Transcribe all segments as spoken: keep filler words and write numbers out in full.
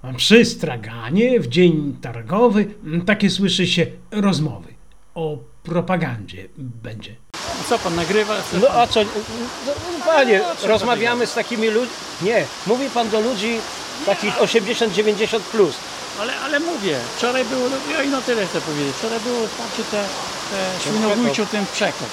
Przy straganie w dzień targowy takie słyszy się rozmowy. O propagandzie będzie. Co pan nagrywa? Co No pan... a co, no, no, panie, No, rozmawiamy z takimi ludźmi, nie, mówi pan do ludzi takich osiemdziesiąt dziewięćdziesiąt plus. Ale, ale mówię, wczoraj było, ja i no tyle chcę powiedzieć, wczoraj było znaczy te, te świnobójcze, ten przekop.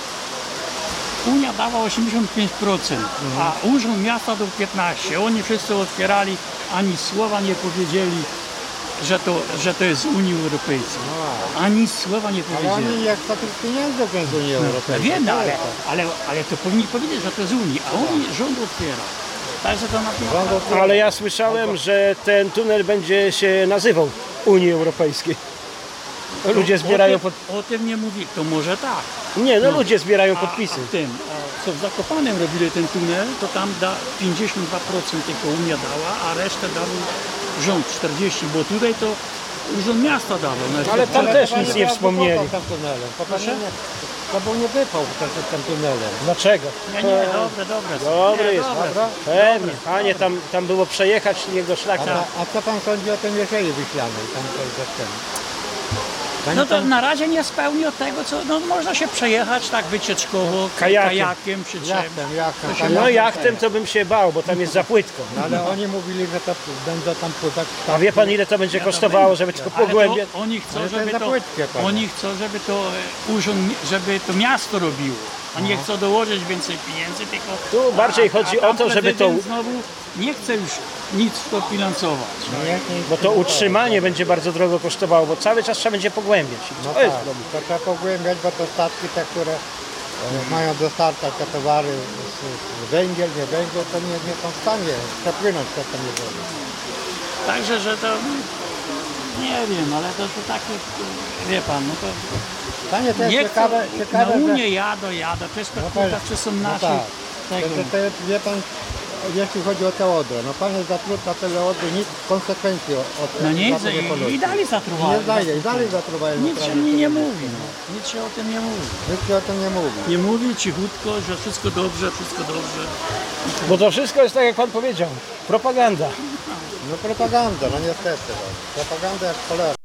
Unia dała osiemdziesiąt pięć procent, a Urząd Miasta do piętnaście procent. Oni wszyscy otwierali, ani słowa nie powiedzieli, że to, że to jest z Unii Europejskiej. Ani słowa nie Ale powiedzieli. oni jak za tych pieniędzy z Unii Europejskiej. Wiem, no, ale, ale, ale to powinni powiedzieć, że to jest z Unii, a Unii rząd otwiera. Także to na Ale ja słyszałem, że ten tunel będzie się nazywał Unii Europejskiej. Ludzie zbierają pod... O tym, o tym nie mówi, to może tak. Nie, no, No. ludzie zbierają A, podpisy. a tym, a co w Zakopanem robili ten tunel, to tam da pięćdziesiąt dwa procent tylko Unia dała, a resztę dał rząd czterdzieści procent, bo tutaj to Urząd Miasta dawał. No, Ale tam to- też nic nie wspomnieli. Tam tunelem. Proszę? To był nie wypał ten, ten tunelem. Dlaczego? Nie, nie, dobre, dobre. Dobry nie, jest, dobre. dobra? Pewnie. Panie, tam, tam było przejechać jego A, szlakiem. a, a co pan sądzi o tym Jerzei Wiślanej? Tam to jest ten. Pani No to tam- na razie nie spełnił tego, co no, można się przejechać tak wycieczkowo, Kajakiem. kajakiem czy czym. Jachtem, jachtem. To się tam No jachtem jachtem jest. to bym się bał, bo tam jest za płytko. No, ale oni mówili, że to będą tam pływać. A wie pan, ile to będzie kosztowało, żeby tylko Ale pogłębiać? to oni chcą, Ale to żeby jest to, za płytkie, panie. oni chcą, żeby to e, urząd, żeby to miasto robiło, a nie chcą dołożyć więcej pieniędzy, tylko... Tu bardziej a, chodzi a tam o to, żeby to- prezydent znowu nie chce już nic w to bilansować. No, jak nie- Bo to utrzymanie będzie bardzo drogo kosztowało, bo cały czas trzeba będzie pogłębiać. I No to jest tak, problem. to trzeba pogłębiać, bo to statki te, które e, mają dostarczać te towary, z, z węgiel, nie węgiel, to nie, nie są w stanie przepłynąć przez ten jezioro. Także, że to... Nie wiem, ale to, to takie... Wie pan, no to... Panie, to jest Nie ciekawe, chcą, ciekawe, na że... Unię jadą, jadą, to jest No tak, tak, czy są no nasi... tak. Tego. To, to, to jest, wie pan, jeśli chodzi o te odrę, no pan jest zatrudna te odry, nic konsekwencji od No nie, za to nie i, ponosi. i dalej zatruwają. Nie daje, i dalej zatruwają. Nic się naprawdę. nie, nie mówi, no. Nic się o tym nie mówi. Nikt się o tym nie mówi. Nie mówi cichutko, że wszystko dobrze, wszystko dobrze. Bo to wszystko jest tak, jak pan powiedział. Propaganda. No propaganda, no niestety. No. Propaganda jak cholera.